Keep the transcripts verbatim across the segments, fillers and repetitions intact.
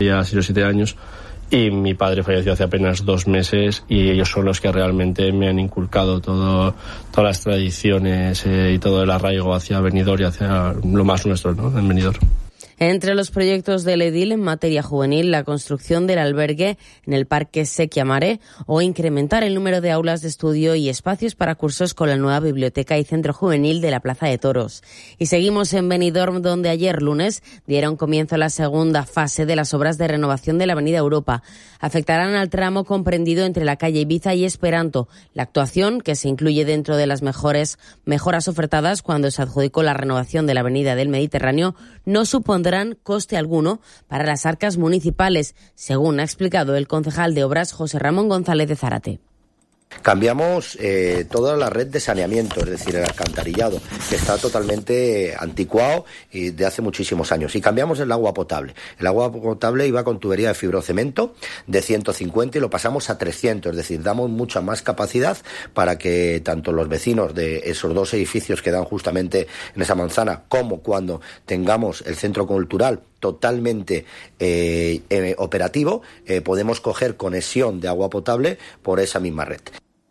tendría seis o siete años. Y mi padre falleció hace apenas dos meses y ellos son los que realmente me han inculcado todo, todas las tradiciones eh, y todo el arraigo hacia Benidorm y hacia lo más nuestro, ¿no?, en Benidorm. Entre los proyectos del edil en materia juvenil, la construcción del albergue en el Parque Sequia Mare o incrementar el número de aulas de estudio y espacios para cursos con la nueva biblioteca y centro juvenil de la Plaza de Toros. Y seguimos en Benidorm, donde ayer lunes dieron comienzo a la segunda fase de las obras de renovación de la Avenida Europa. Afectarán al tramo comprendido entre la calle Ibiza y Esperanto. La actuación, que se incluye dentro de las mejores mejoras ofertadas cuando se adjudicó la renovación de la Avenida del Mediterráneo, no supondrá coste alguno para las arcas municipales, según ha explicado el concejal de Obras José Ramón González de Zárate. Cambiamos eh, toda la red de saneamiento, es decir, el alcantarillado, que está totalmente anticuado y de hace muchísimos años. Y cambiamos el agua potable. El agua potable iba con tubería de fibrocemento de ciento cincuenta y lo pasamos a trescientos, es decir, damos mucha más capacidad para que tanto los vecinos de esos dos edificios que dan justamente en esa manzana, como cuando tengamos el centro cultural totalmente eh, eh, operativo, eh, podemos coger conexión de agua potable por esa misma red.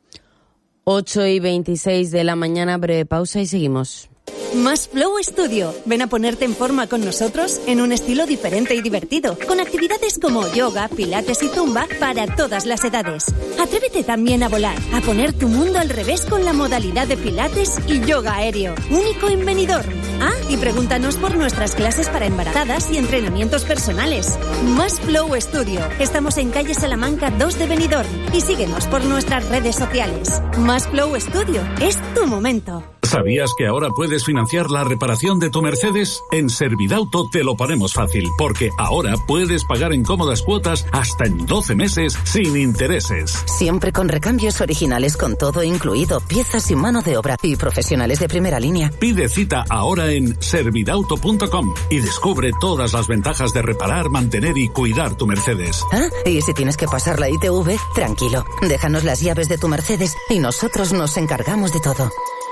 ocho y veintiséis de la mañana, breve pausa y seguimos. Más Flow Studio. Ven a ponerte en forma con nosotros en un estilo diferente y divertido, con actividades como yoga, pilates y zumba para todas las edades. Atrévete también a volar, a poner tu mundo al revés con la modalidad de pilates y yoga aéreo, único en Benidorm. Ah, y pregúntanos por nuestras clases para embarazadas y entrenamientos personales. Más Flow Studio. Estamos en calle Salamanca dos de Benidorm y síguenos por nuestras redes sociales. Más Flow Studio. Es tu momento. ¿Sabías que ahora puedes financiar la reparación de tu Mercedes? En Servidauto te lo ponemos fácil, porque ahora puedes pagar en cómodas cuotas hasta en doce meses sin intereses. Siempre con recambios originales con todo incluido, piezas y mano de obra y profesionales de primera línea. Pide cita ahora en servidauto punto com y descubre todas las ventajas de reparar, mantener y cuidar tu Mercedes. ¿Ah? Y si tienes que pasar la I T V, tranquilo, déjanos las llaves de tu Mercedes y nosotros nos encargamos de todo.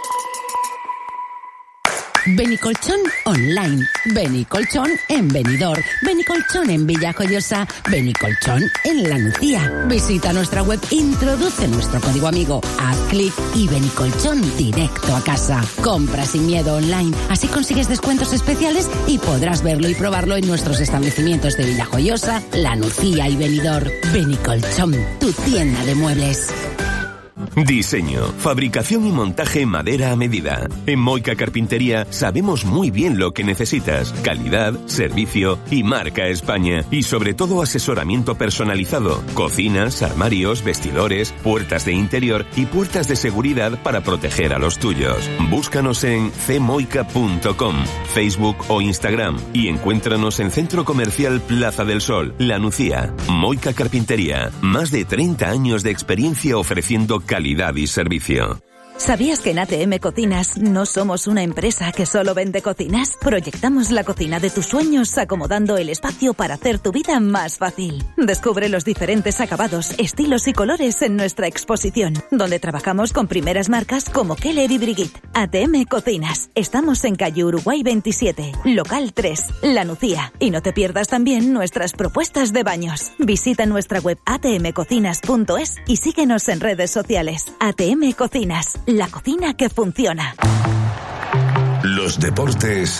Benicolchón online, Benicolchón en Benidorm, Benicolchón en Villajoyosa, Benicolchón en La Nucía. Visita nuestra web, introduce nuestro código amigo, haz clic y Benicolchón directo a casa. Compra sin miedo online, así consigues descuentos especiales y podrás verlo y probarlo en nuestros establecimientos de Villajoyosa, La Nucía y Benidorm. Benicolchón, tu tienda de muebles. Diseño, fabricación y montaje en madera a medida. En Moika Carpintería sabemos muy bien lo que necesitas. Calidad, servicio y marca España. Y sobre todo asesoramiento personalizado. Cocinas, armarios, vestidores, puertas de interior y puertas de seguridad para proteger a los tuyos. Búscanos en c moika punto com, Facebook o Instagram y encuéntranos en Centro Comercial Plaza del Sol, La Nucía. Moika Carpintería. Más de treinta años de experiencia ofreciendo calidad y servicio. ¿Sabías que en A T M Cocinas no somos una empresa que solo vende cocinas? Proyectamos la cocina de tus sueños acomodando el espacio para hacer tu vida más fácil. Descubre los diferentes acabados, estilos y colores en nuestra exposición, donde trabajamos con primeras marcas como Keller y Brigitte. A T M Cocinas. Estamos en calle Uruguay veintisiete, local tres, La Nucía. Y no te pierdas también nuestras propuestas de baños. Visita nuestra web a t m cocinas punto es y síguenos en redes sociales. A T M Cocinas. La cocina que funciona. Los deportes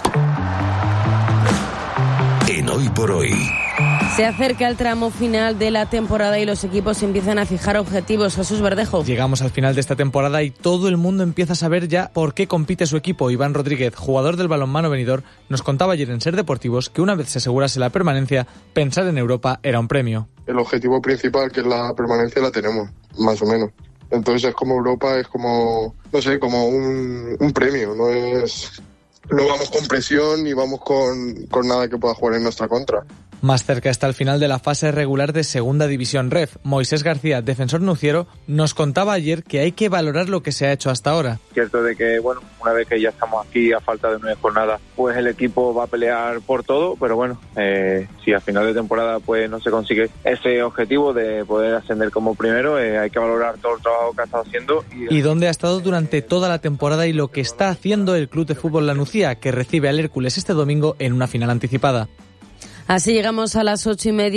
en Hoy por Hoy. Se acerca el tramo final de la temporada y los equipos empiezan a fijar objetivos. Jesús Verdejo. Llegamos al final de esta temporada y todo el mundo empieza a saber ya por qué compite su equipo. Iván Rodríguez, jugador del balonmano Benidorm, nos contaba ayer en Ser Deportivos que una vez se asegurase la permanencia, pensar en Europa era un premio. El objetivo principal, que es la permanencia, la tenemos, más o menos. Entonces es como Europa, es como, no sé, como un, un premio, no es, no vamos con presión ni vamos con, con nada que pueda jugar en nuestra contra. Más cerca está el final de la fase regular de Segunda División Ref. Moisés García, defensor nuciero, nos contaba ayer que hay que valorar lo que se ha hecho hasta ahora. Cierto de que, bueno, una vez que ya estamos aquí a falta de nueve jornadas, pues el equipo va a pelear por todo, pero bueno, eh, si a final de temporada pues no se consigue ese objetivo de poder ascender como primero, eh, hay que valorar todo el trabajo que ha estado haciendo. Y, y dónde ha estado durante toda la temporada y lo que está haciendo el Club de Fútbol La Nucía, que recibe al Hércules este domingo en una final anticipada. Así llegamos a las ocho y media.